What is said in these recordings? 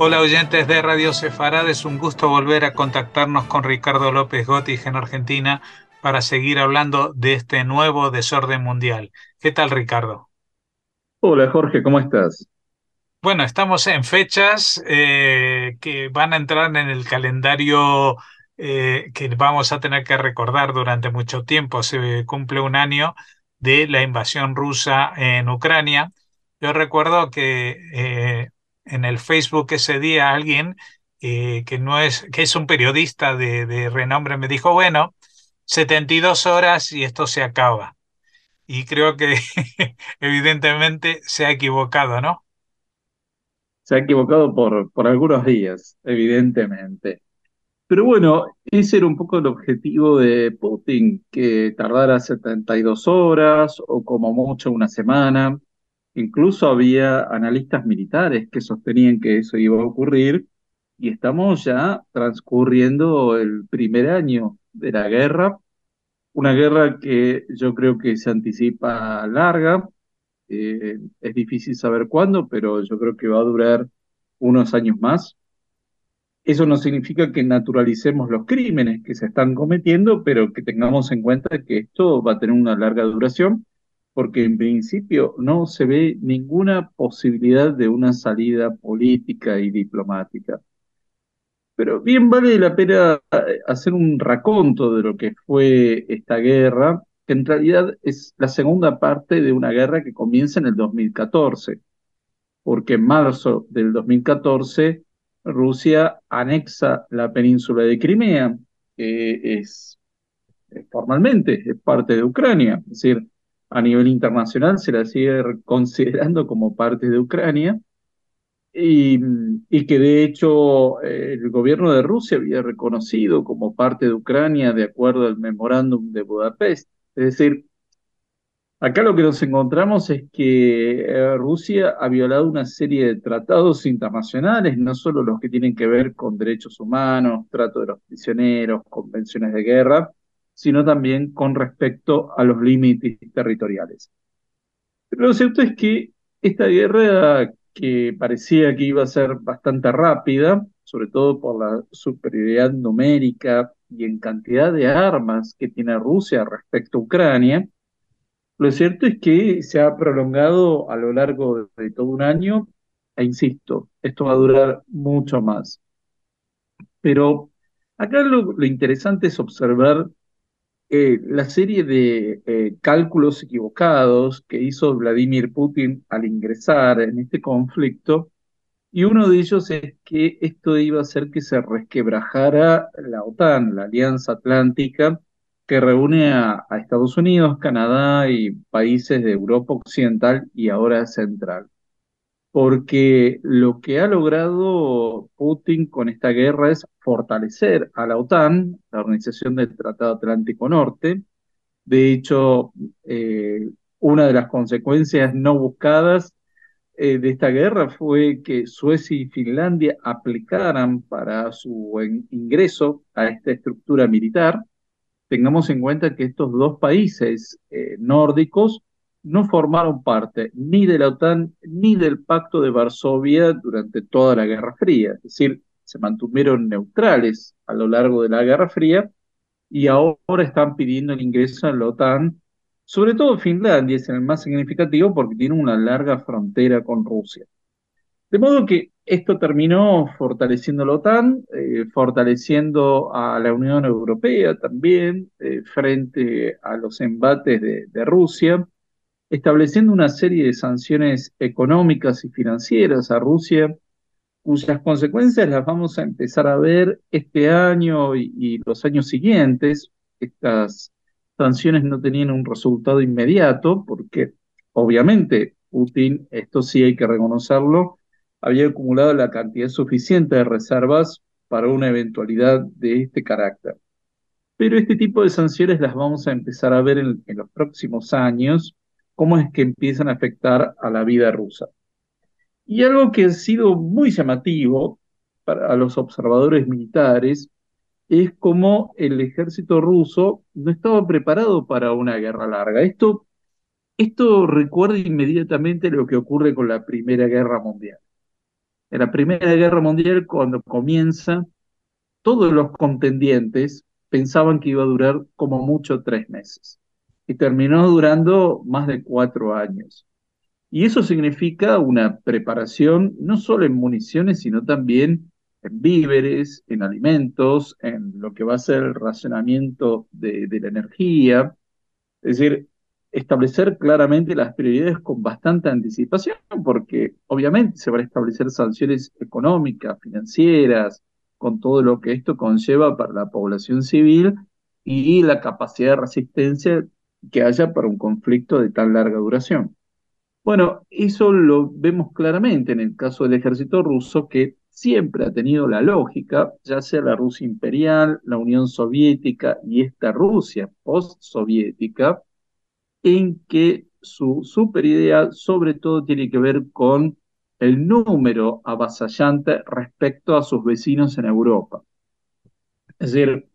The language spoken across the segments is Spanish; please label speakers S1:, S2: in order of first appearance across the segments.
S1: Hola oyentes de Radio Sefarad, es un gusto volver a contactarnos con Ricardo López Gottich en Argentina para seguir hablando de este nuevo desorden mundial. ¿Qué tal, Ricardo?
S2: Hola Jorge, ¿cómo estás?
S1: Bueno, estamos en fechas que van a entrar en el calendario que vamos a tener que recordar durante mucho tiempo. Se cumple un año de la invasión rusa en Ucrania. Yo recuerdo que en el Facebook ese día alguien que no es, que es un periodista de renombre me dijo, bueno, 72 horas y esto se acaba. Y creo que evidentemente se ha equivocado, ¿no?
S2: Se ha equivocado por algunos días, evidentemente. Pero bueno, ese era un poco el objetivo de Putin, que tardara 72 horas o como mucho una semana. Incluso había analistas militares que sostenían que eso iba a ocurrir y estamos ya transcurriendo el primer año de la guerra, una guerra que yo creo que se anticipa larga. Es difícil saber cuándo, pero yo creo que va a durar unos años más. Eso no significa que naturalicemos los crímenes que se están cometiendo, pero que tengamos en cuenta que esto va a tener una larga duración, porque en principio no se ve ninguna posibilidad de una salida política y diplomática. Pero bien vale la pena hacer un raconto de lo que fue esta guerra, que en realidad es la segunda parte de una guerra que comienza en el 2014, porque en marzo del 2014 Rusia anexa la península de Crimea, que formalmente es parte de Ucrania, es decir, a nivel internacional se la sigue considerando como parte de Ucrania, y, y que de hecho el gobierno de Rusia había reconocido como parte de Ucrania de acuerdo al memorándum de Budapest. Es decir, acá lo que nos encontramos es que Rusia ha violado una serie de tratados internacionales, no solo los que tienen que ver con derechos humanos, trato de los prisioneros, convenciones de guerra, sino también con respecto a los límites territoriales. Pero lo cierto es que esta guerra, que parecía que iba a ser bastante rápida, sobre todo por la superioridad numérica y en cantidad de armas que tiene Rusia respecto a Ucrania, lo cierto es que se ha prolongado a lo largo de todo un año, e insisto, esto va a durar mucho más. Pero acá lo interesante es observar la serie de cálculos equivocados que hizo Vladimir Putin al ingresar en este conflicto, y uno de ellos es que esto iba a hacer que se resquebrajara la OTAN, la Alianza Atlántica, que reúne a Estados Unidos, Canadá y países de Europa Occidental y ahora Central. Porque lo que ha logrado Putin con esta guerra es fortalecer a la OTAN, la Organización del Tratado Atlántico Norte. De hecho, una de las consecuencias no buscadas de esta guerra fue que Suecia y Finlandia aplicaran para su ingreso a esta estructura militar. Tengamos en cuenta que estos dos países nórdicos no formaron parte ni de la OTAN ni del Pacto de Varsovia durante toda la Guerra Fría, es decir, se mantuvieron neutrales a lo largo de la Guerra Fría y ahora están pidiendo el ingreso a la OTAN. Sobre todo Finlandia es el más significativo porque tiene una larga frontera con Rusia. De modo que esto terminó fortaleciendo la OTAN, fortaleciendo a la Unión Europea también frente a los embates de Rusia, estableciendo una serie de sanciones económicas y financieras a Rusia, cuyas consecuencias las vamos a empezar a ver este año y los años siguientes. Estas sanciones no tenían un resultado inmediato porque obviamente Putin, esto sí hay que reconocerlo, había acumulado la cantidad suficiente de reservas para una eventualidad de este carácter. Pero este tipo de sanciones las vamos a empezar a ver en los próximos años, cómo es que empiezan a afectar a la vida rusa. Y algo que ha sido muy llamativo para los observadores militares es cómo el ejército ruso no estaba preparado para una guerra larga. Esto recuerda inmediatamente lo que ocurre con la Primera Guerra Mundial. En la Primera Guerra Mundial, cuando comienza, todos los contendientes pensaban que iba a durar como mucho 3 meses y terminó durando más de 4 años. Y eso significa una preparación no solo en municiones, sino también en víveres, en alimentos, en lo que va a ser el racionamiento de la energía. Es decir, establecer claramente las prioridades con bastante anticipación, porque obviamente se van a establecer sanciones económicas, financieras, con todo lo que esto conlleva para la población civil y la capacidad de resistencia que haya para un conflicto de tan larga duración. Bueno, eso lo vemos claramente en el caso del ejército ruso, que siempre ha tenido la lógica, ya sea la Rusia imperial, la Unión Soviética y esta Rusia post-soviética, en que su superidea sobre todo tiene que ver con el número avasallante respecto a sus vecinos en Europa. Es decir,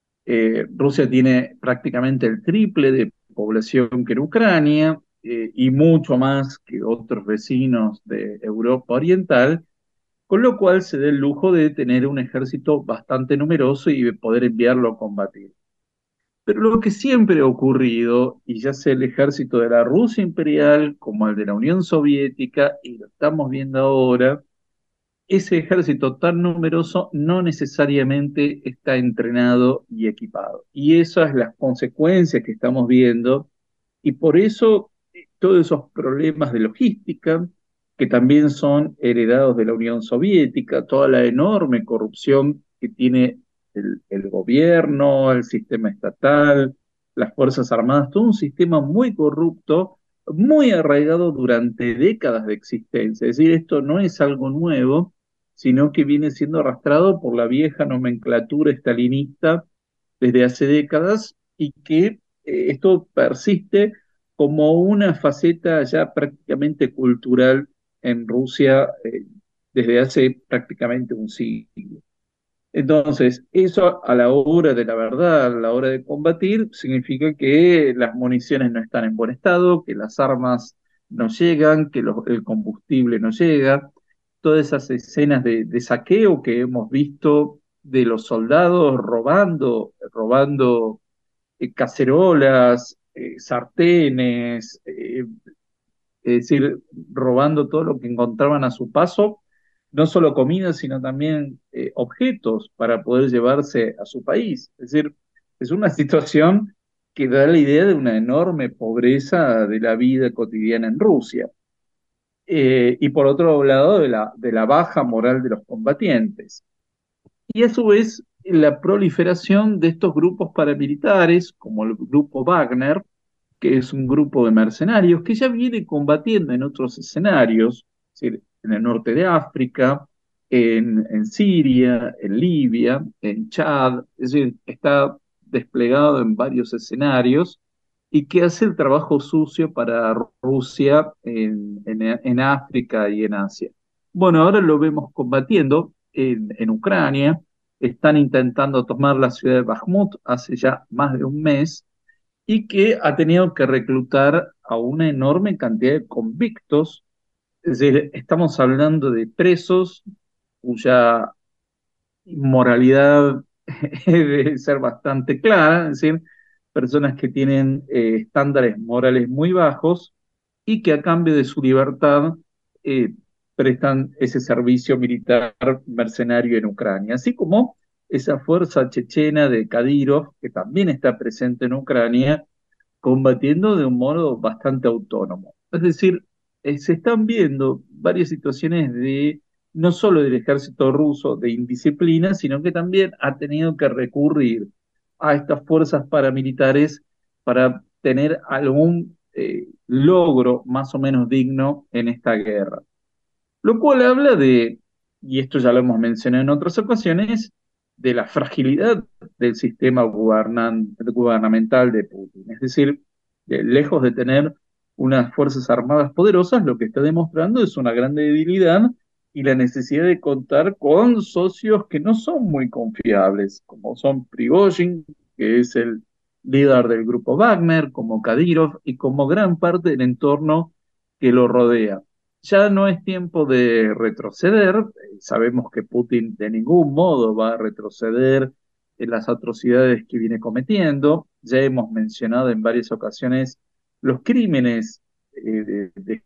S2: Rusia tiene prácticamente el triple de población que en Ucrania y mucho más que otros vecinos de Europa Oriental, con lo cual se da el lujo de tener un ejército bastante numeroso y de poder enviarlo a combatir. Pero lo que siempre ha ocurrido, y ya sea el ejército de la Rusia imperial como el de la Unión Soviética, y lo estamos viendo ahora, ese ejército tan numeroso no necesariamente está entrenado y equipado. Y esas son las consecuencias que estamos viendo, y por eso todos esos problemas de logística, que también son heredados de la Unión Soviética, toda la enorme corrupción que tiene el gobierno, el sistema estatal, las Fuerzas Armadas, todo un sistema muy corrupto, muy arraigado durante décadas de existencia. Es decir, esto no es algo nuevo, sino que viene siendo arrastrado por la vieja nomenclatura estalinista desde hace décadas y que esto persiste como una faceta ya prácticamente cultural en Rusia desde hace prácticamente un siglo. Entonces, eso a la hora de la verdad, a la hora de combatir, significa que las municiones no están en buen estado, que las armas no llegan, que el combustible no llega. Todas esas escenas de saqueo que hemos visto de los soldados robando cacerolas, sartenes, es decir, robando todo lo que encontraban a su paso, no solo comida, sino también objetos para poder llevarse a su país. Es decir, es una situación que da la idea de una enorme pobreza de la vida cotidiana en Rusia. Y por otro lado, de la baja moral de los combatientes. Y a su vez, la proliferación de estos grupos paramilitares, como el grupo Wagner, que es un grupo de mercenarios que ya viene combatiendo en otros escenarios, es decir, en el norte de África, en Siria, en Libia, en Chad, es decir, está desplegado en varios escenarios y que hace el trabajo sucio para Rusia en África y en Asia. Bueno, ahora lo vemos combatiendo en Ucrania, están intentando tomar la ciudad de Bakhmut hace ya más de un mes y que ha tenido que reclutar a una enorme cantidad de convictos. Es decir, estamos hablando de presos cuya moralidad debe ser bastante clara, es decir, personas que tienen estándares morales muy bajos y que a cambio de su libertad eh, prestan ese servicio militar mercenario en Ucrania, así como esa fuerza chechena de Kadyrov, que también está presente en Ucrania, combatiendo de un modo bastante autónomo. Es decir, se están viendo varias situaciones de no solo del ejército ruso de indisciplina, sino que también ha tenido que recurrir a estas fuerzas paramilitares para tener algún logro más o menos digno en esta guerra. Lo cual habla de, y esto ya lo hemos mencionado en otras ocasiones, de la fragilidad del sistema gubernamental de Putin. Es decir, lejos de tener unas fuerzas armadas poderosas, lo que está demostrando es una gran debilidad y la necesidad de contar con socios que no son muy confiables, como son Prigozhin, que es el líder del grupo Wagner, como Kadyrov y como gran parte del entorno que lo rodea. ya no es tiempo de retroceder. Sabemos que Putin de ningún modo va a retroceder en las atrocidades que viene cometiendo. Ya hemos mencionado en varias ocasiones los crímenes de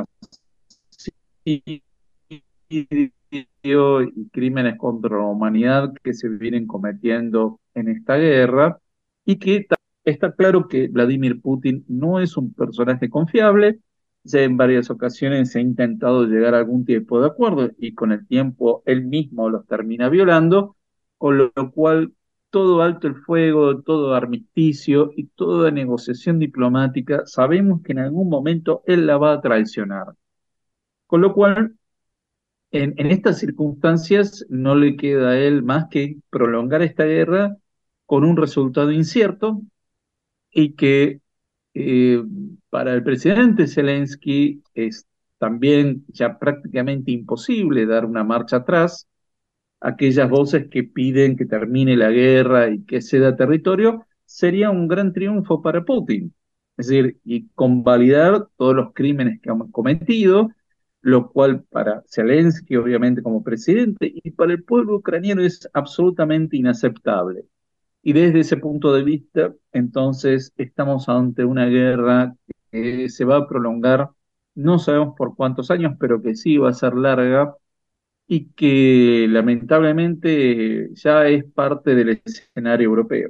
S2: genocidio y crímenes contra la humanidad que se vienen cometiendo en esta guerra y que está claro que Vladimir Putin no es un personaje confiable. Ya en varias ocasiones se ha intentado llegar a algún tipo de acuerdo y con el tiempo él mismo los termina violando, con lo cual todo alto el fuego, todo armisticio y toda negociación diplomática, sabemos que en algún momento él la va a traicionar. Con lo cual, en estas circunstancias no le queda a él más que prolongar esta guerra con un resultado incierto y que eh, para el presidente Zelensky es también ya prácticamente imposible dar una marcha atrás. Aquellas voces que piden que termine la guerra y que ceda territorio sería un gran triunfo para Putin. Es decir, y convalidar todos los crímenes que hemos cometido, lo cual para Zelensky, obviamente, como presidente, y para el pueblo ucraniano es absolutamente inaceptable. Y desde ese punto de vista, entonces, estamos ante una guerra que se va a prolongar, no sabemos por cuántos años, pero que sí va a ser larga y que lamentablemente ya es parte del escenario europeo.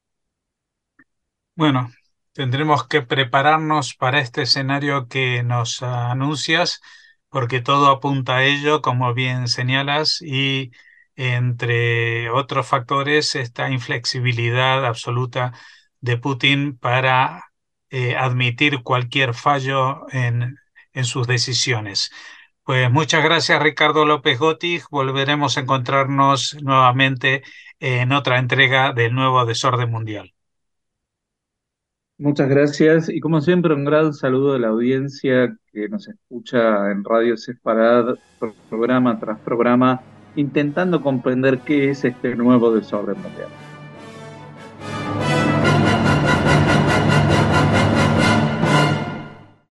S1: Bueno, tendremos que prepararnos para este escenario que nos anuncias, porque todo apunta a ello, como bien señalas, y entre otros factores, esta inflexibilidad absoluta de Putin para admitir cualquier fallo en sus decisiones. Pues muchas gracias, Ricardo López Gotti. Volveremos a encontrarnos nuevamente en otra entrega del nuevo Desorden Mundial.
S2: Muchas gracias y como siempre un gran saludo a la audiencia que nos escucha en Radio Sefarad, programa tras programa, intentando comprender qué es este nuevo desorden mundial.